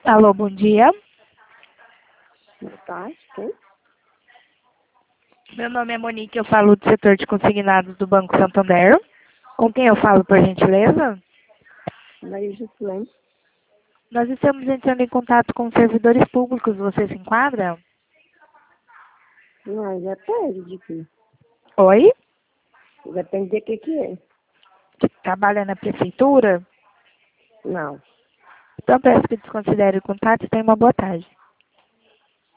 Alô, bom dia. Boa tarde, quem? Meu nome é Monique, eu falo do setor de consignados do Banco Santander. Com quem eu falo, por gentileza? Daí Gislene. Nós estamos entrando em contato com servidores públicos, você se enquadra? Não, depende de quê? Oi? Depende de que é. Trabalha na prefeitura? Não. Então peço que desconsidere o contato e tenha uma boa tarde.